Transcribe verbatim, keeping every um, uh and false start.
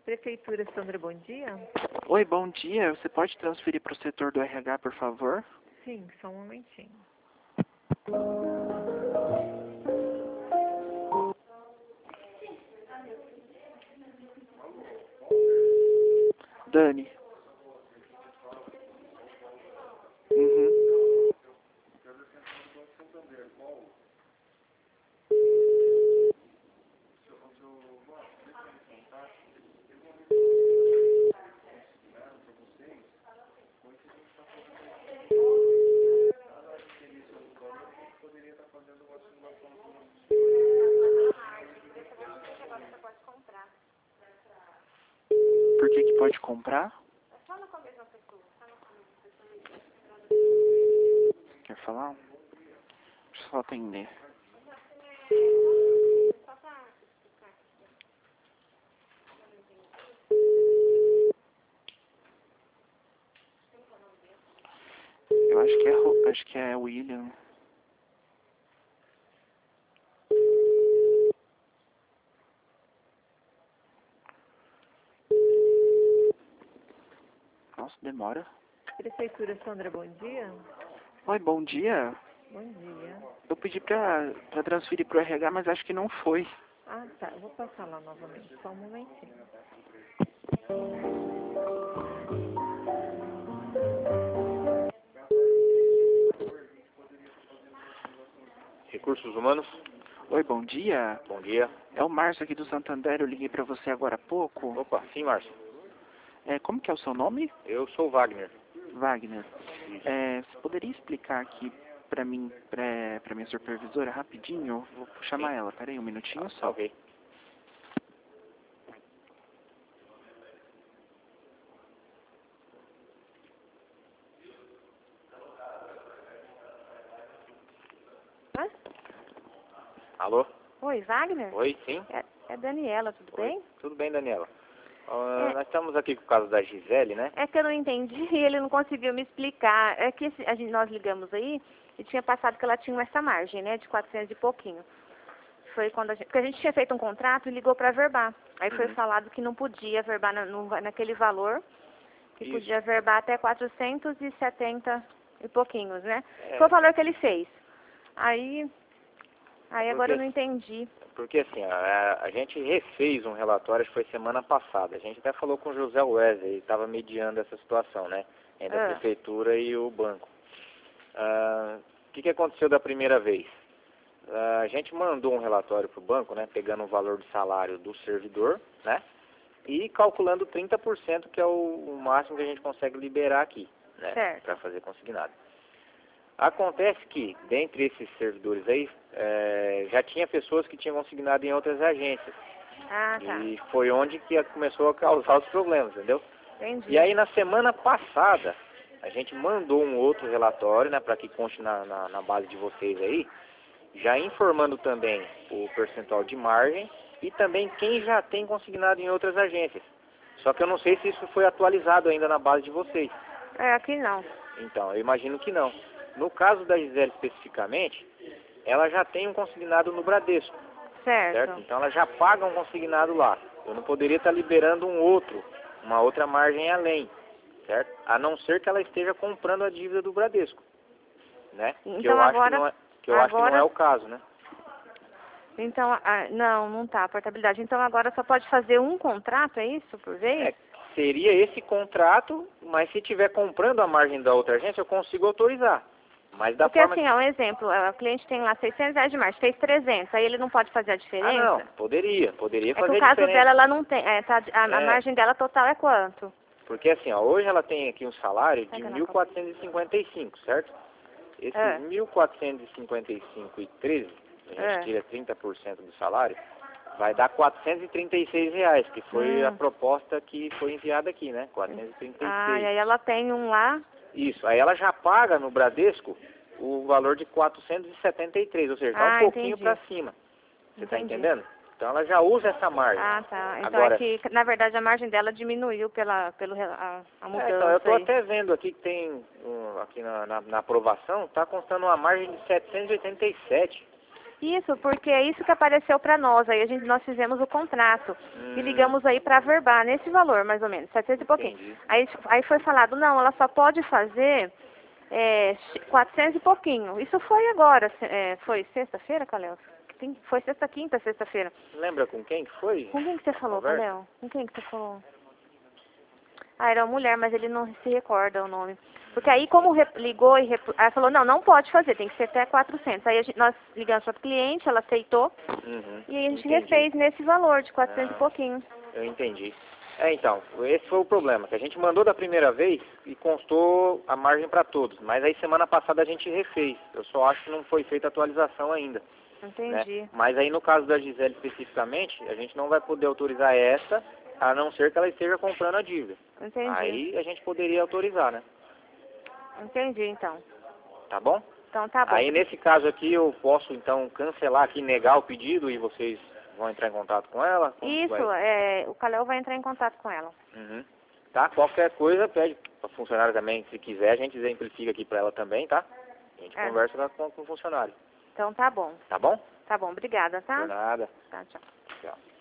Prefeitura, Sandra, bom dia. Oi, bom dia. Você pode transferir para o setor do R H, por favor? Sim, só um momentinho. Dani. Uhum. Por que que pode comprar? Quer falar? Deixa eu só atender. Eu acho que é, Ro- acho que é William. Nossa, demora. Prefeitura, Sandra, bom dia. Oi, bom dia. Bom dia. Eu pedi pra, pra transferir pro R H, mas acho que não foi. Ah, tá. Eu vou passar lá novamente. Só um momentinho. Recursos Humanos, Oi, bom dia. bom dia. É o Márcio aqui do Santander. Eu liguei pra você agora há pouco. Opa, sim, Márcio. É, como que é o seu nome? Eu sou o Wagner. Wagner. É, você poderia explicar aqui pra mim, pra, pra minha supervisora, rapidinho? Vou chamar Sim. ela. Peraí, um minutinho Tá, só. ok. Hã? Alô? Oi, Wagner? Oi, sim? É, é Daniela, tudo Oi. bem? Tudo bem, Daniela? Ah, É. Nós estamos aqui com o caso da Gisele, né? É que eu não entendi e ele não conseguiu me explicar. É que esse- a gente, nós ligamos aí e tinha passado que ela tinha essa margem, né, de quatrocentos e pouquinho. Foi quando a gente, porque a gente tinha feito um contrato e ligou para verbar. Aí foi Uhum. falado que não podia verbar na, no- naquele valor, que Isso. podia verbar até quatrocentos e setenta e pouquinhos, né? É. Foi o valor que ele fez. Aí, aí agora Porque- eu não entendi. Porque assim, a, a gente refez um relatório, acho que foi semana passada. A gente até falou com o José Wesley, ele estava mediando essa situação, né? Entre a Ah. prefeitura e o banco. Ah, O que, que aconteceu da primeira vez? Ah, a gente mandou um relatório para o banco, né? Pegando o valor de salário do servidor, né? E calculando trinta por cento, que é o, o máximo que a gente consegue liberar aqui, né? Certo. Para fazer consignado. Acontece que, dentre esses servidores aí, eh, já tinha pessoas que tinham consignado em outras agências. Ah, tá. E foi onde que a- começou a causar os problemas, entendeu? Entendi. E aí, na semana passada, a gente mandou um outro relatório, né, para que conste na, na, na base de vocês aí, já informando também o percentual de margem e também quem já tem consignado em outras agências. Só que eu não sei se isso foi atualizado ainda na base de vocês. É, aqui não. Então, eu imagino que não. No caso da Gisele especificamente, ela já tem um consignado no Bradesco, Certo. certo? Então ela já paga um consignado lá. Eu não poderia estar liberando um outro, uma outra margem além, certo? A não ser que ela esteja comprando a dívida do Bradesco, né? que Então eu acho agora- que não é, que eu acho que não agora- é o caso, né? Então, ah, não, não tá, a portabilidade. Então agora só pode fazer um contrato, é isso, por vez? É, seria esse contrato, mas se estiver comprando a margem da outra agência, eu consigo autorizar. Mas da Porque forma assim, que... ó, um exemplo, o cliente tem lá seiscentos reais de margem, fez trezentos, aí ele não pode fazer a diferença? Ah, não, poderia, poderia É que fazer o caso diferença. dela, ela não tem, é, tá, a, a É. margem dela total é quanto? Porque assim, ó, hoje ela tem aqui um salário de Pega na mil quatrocentos e cinquenta e cinco, certo? Esses É. mil quatrocentos e cinquenta e cinco e treze, a gente É. tira trinta por cento do salário, vai dar quatrocentos e trinta e seis reais, que foi Hum. a proposta que foi enviada aqui, né? quatrocentos e trinta e seis. Ah, e aí ela tem um lá, Isso, aí ela já paga no Bradesco o valor de quatrocentos e setenta e três, ou seja, tá Ah, um pouquinho entendi. para cima. Você tá Entendi. entendendo? Então ela já usa essa margem. ah, tá. Então Agora, é que, na verdade, a margem dela diminuiu pela, pelo, re- a, a É, mudança então, eu estou aí. até vendo aqui que tem, um, aqui na, na, na aprovação, está constando uma margem de setecentos e oitenta e sete. Isso, porque é isso que apareceu para nós. Aí a gente, nós fizemos o contrato Hum. e ligamos aí para averbar nesse valor, mais ou menos, setecentos e pouquinho. Entendi. Aí, aí foi falado, não, ela só pode fazer é, quatrocentos e pouquinho. Isso foi agora, é, foi sexta-feira, Calel? Tem- Foi sexta, quinta, sexta-feira. Lembra com quem que foi? Com quem que você a falou, conversa? Calel? Com quem que você falou? Ah, era uma mulher, mas ele não se recorda o nome. Porque aí, como rep- ligou e rep- ela falou, não, não pode fazer, tem que ser até quatrocentos. Aí a gente, nós ligamos para a cliente, ela aceitou, Uhum. e aí a gente Entendi. refez nesse valor de quatrocentos Ah. e pouquinho. Eu entendi. É, então, esse foi o problema, que a gente mandou da primeira vez e constou a margem para todos, mas aí semana passada a gente refez. Eu só acho que não foi feita a atualização ainda. Entendi. Né? Mas aí no caso da Gisele especificamente, a gente não vai poder autorizar essa, a não ser que ela esteja comprando a dívida. Entendi. Aí a gente poderia autorizar, né? Entendi, então. Tá bom? Então tá bom. Aí nesse caso aqui eu posso então cancelar aqui, negar o pedido e vocês vão entrar em contato com ela? Como que Isso, vai? é, o Calel vai entrar em contato com ela. Uhum. Tá? Qualquer coisa, pede para funcionário também, se quiser, a gente exemplifica aqui para ela também, tá? A gente É. conversa com, com o funcionário. Então tá bom. Tá bom? Tá bom, obrigada, tá? De nada. Tá, tchau. Tchau.